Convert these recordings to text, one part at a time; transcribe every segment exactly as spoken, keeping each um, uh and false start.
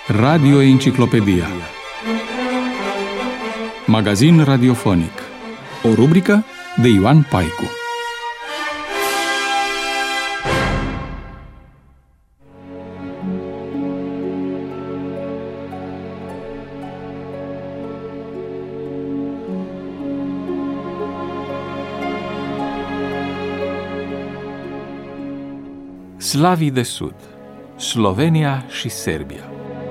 Radio Enciclopedia. Magazin radiofonic. O rubrică de Ioan Paicu. Slavii de Sud, Slovenia și Serbia.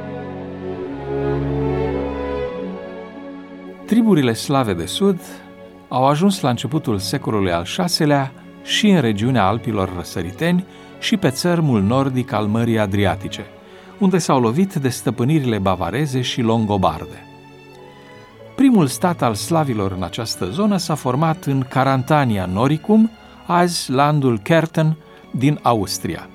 Triburile slave de Sud au ajuns la începutul secolului al șaselea și în regiunea Alpilor răsăriteni și pe țărmul nordic al Mării Adriatice, unde s-au lovit de stăpânirile bavareze și longobarde. Primul stat al slavilor în această zonă s-a format în Carantania Noricum, azi landul Kärnten, din Austria.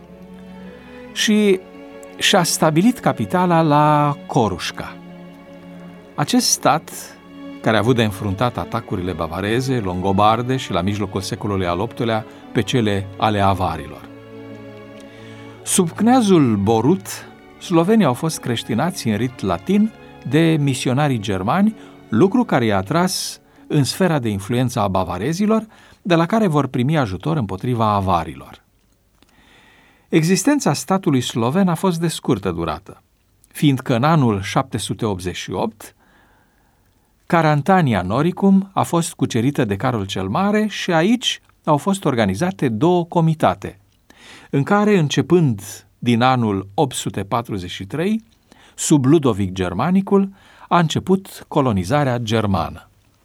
Și și-a stabilit capitala la Corușca. Acest stat, care a avut de înfruntat atacurile bavareze, longobarde și la mijlocul secolului al optulea pe cele ale avarilor. Sub cneazul Borut, slovenii au fost creștinați în rit latin de misionarii germani, lucru care i-a atras în sfera de influență a bavarezilor, de la care vor primi ajutor împotriva avarilor. Existența statului sloven a fost de scurtă durată, fiindcă în anul șapte sute optzeci și opt, Carantania Noricum a fost cucerită de Carol cel Mare și aici au fost organizate două comitate, în care, începând din anul opt sute patruzeci și trei, sub Ludovic Germanicul, a început colonizarea germană.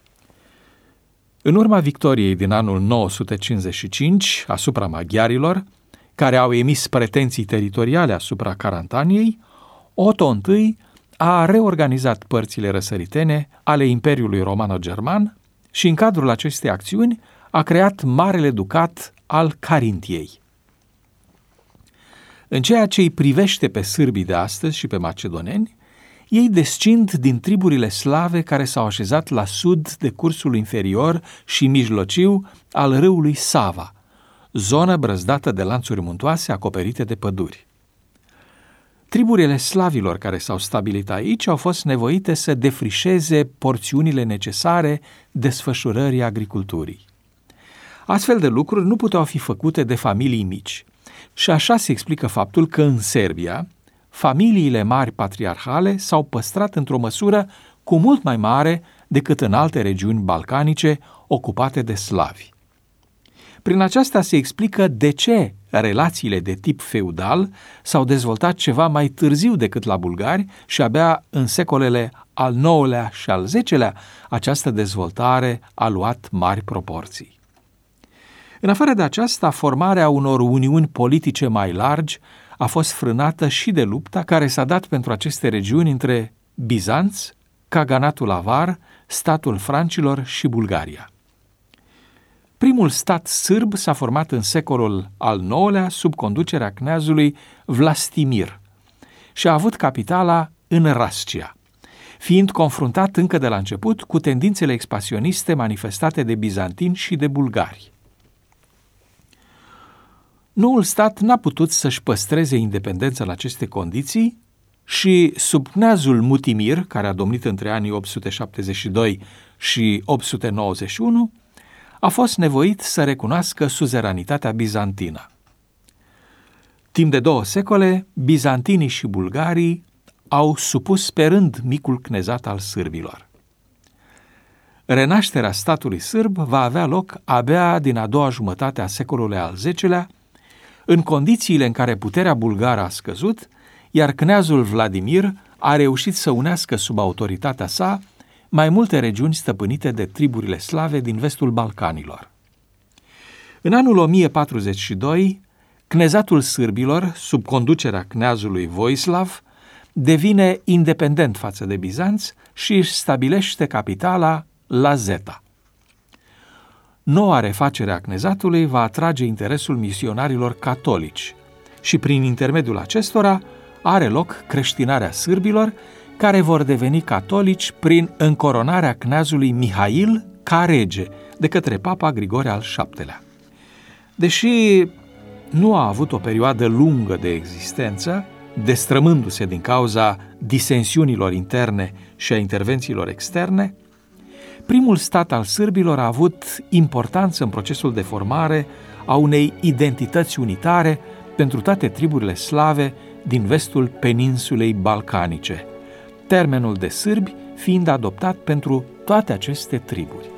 În urma victoriei din anul nouă sute cincizeci și cinci asupra maghiarilor, care au emis pretenții teritoriale asupra Carantaniei, Otto I a reorganizat părțile răsăritene ale Imperiului Romano-German și în cadrul acestei acțiuni a creat Marele Ducat al Carintiei. În ceea ce îi privește pe sârbii de astăzi și pe macedoneni, ei descind din triburile slave care s-au așezat la sud de cursul inferior și mijlociu al râului Sava, zonă brăzdată de lanțuri muntoase acoperite de păduri. Triburile slavilor care s-au stabilit aici au fost nevoite să defrișeze porțiunile necesare desfășurării agriculturii. Astfel de lucruri nu puteau fi făcute de familii mici și așa se explică faptul că în Serbia familiile mari patriarhale s-au păstrat într-o măsură cu mult mai mare decât în alte regiuni balcanice ocupate de slavi. Prin aceasta se explică de ce relațiile de tip feudal s-au dezvoltat ceva mai târziu decât la bulgari și abia în secolele al nouălea și al zecelea această dezvoltare a luat mari proporții. În afară de aceasta, formarea unor uniuni politice mai largi a fost frânată și de lupta care s-a dat pentru aceste regiuni între Bizanț, Caganatul Avar, statul francilor și Bulgaria. Primul stat sârb s-a format în secolul al nouălea sub conducerea cneazului Vlastimir și a avut capitala în Rascia, fiind confruntat încă de la început cu tendințele expansioniste manifestate de bizantini și de bulgari. Noul stat n-a putut să-și păstreze independența în aceste condiții și sub cneazul Mutimir, care a domnit între anii opt sute șaptezeci și doi și opt sute nouăzeci și unu, a fost nevoit să recunoască suzeranitatea bizantină. Timp de două secole, bizantinii și bulgarii au supus pe rând micul cnezat al sârbilor. Renașterea statului sârb va avea loc abia din a doua jumătate a secolului al zecelea, în condițiile în care puterea bulgară a scăzut, iar cneazul Vladimir a reușit să unească sub autoritatea sa mai multe regiuni stăpânite de triburile slave din vestul Balcanilor. În anul o mie patruzeci și doi, cnezatul sârbilor, sub conducerea cneazului Voislav, devine independent față de Bizanț și își stabilește capitala la Zeta. Noua refacere a cnezatului va atrage interesul misionarilor catolici și prin intermediul acestora are loc creștinarea sârbilor, care vor deveni catolici prin încoronarea cneazului Mihail ca rege de către Papa Grigore al șaptelea. Deși nu a avut o perioadă lungă de existență, destrămându-se din cauza disensiunilor interne și a intervențiilor externe, primul stat al sârbilor a avut importanță în procesul de formare a unei identități unitare pentru toate triburile slave din vestul peninsulei balcanice, termenul de sârbi fiind adoptat pentru toate aceste triburi.